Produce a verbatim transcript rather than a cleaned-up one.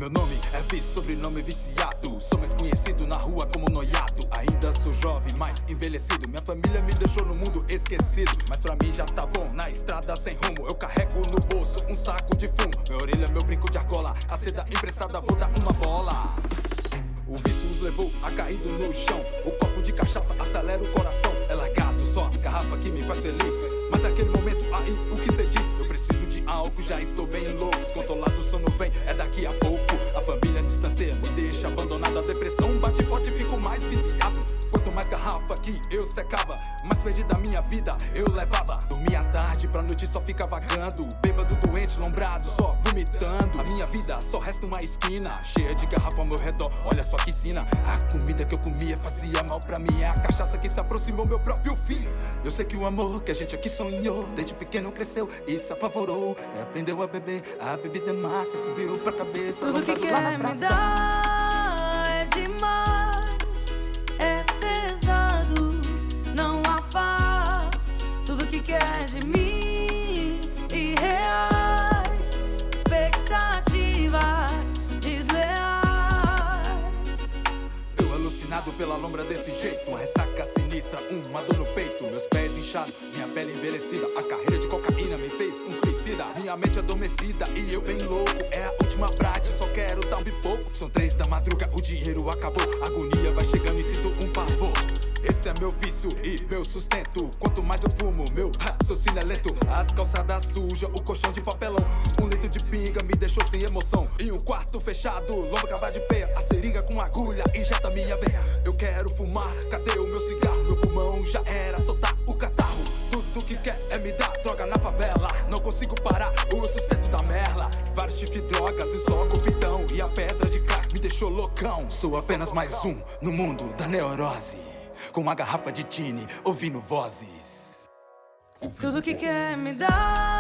Meu nome é Vício, sobrenome viciado. Sou mais conhecido na rua como noiado. Ainda sou jovem, mas envelhecido. Minha família me deixou no mundo esquecido, mas pra mim já tá bom, na estrada sem rumo. Eu carrego no bolso um saco de fumo. Minha orelha, meu brinco de argola. A seda emprestada, vou dar uma bola. O vício nos levou a caído no chão. O copo de cachaça acelera o coração. É largado só, garrafa que me faz feliz. Mas naquele momento aí, o que cê disse? Eu preciso de álcool, já estou bem louco. Descontrolado, o sono vem, é daqui a pouco. A família distancia, me deixa abandonado. A depressão bate forte e fico mais viciado. Quanto mais garrafa que eu secava, mais perdida a minha vida eu levava. Dormia à tarde, pra noite só fica vagando. Bêbado, doente, lombrado, só vomitando. A minha vida só resta uma esquina, cheia de garrafa ao meu redor, olha só que sina. A comida que eu comia fazia mal pra mim. É a cachaça que se aproximou meu próprio fim. Eu sei que o amor que a gente aqui sonhou desde pequeno cresceu e se apavorou. E aprendeu a beber, a bebida é massa, subiu pra cabeça. Tudo que quer me dar é demais, é pesado, não há paz. Tudo que quer de mim, irreais, expectativas desleais. Eu alucinado pela lombra desse jeito, uma ressaca sinistra, uma dor no peito. Meus pés inchados, minha pele envelhecida. A carreira de cocaína me fez um suicida. Minha mente adormecida e eu bem louco. É a última brade, só quero dar um pipoco. São três da madruga, o dinheiro acabou. A agonia vai chegando e sinto um pavor. Esse é meu vício e meu sustento. Quanto mais eu fumo, meu raciocínio é lento. As calçadas sujas, o colchão de papelão. Um litro de pinga me deixou sem emoção. E um quarto fechado, lomba acabar de peia. A seringa com agulha injeta minha veia. Eu quero fumar, cadê o meu cigarro? Meu pulmão já era soltar o catarro. Tudo que quer é me dar droga na favela. Não consigo parar o sustento da merla. Vários tipos de drogas e só copitão. E a pedra de crack me deixou loucão. Sou apenas mais um no mundo da neurose, com uma garrafa de tine, ouvindo vozes. Tudo que quer me dar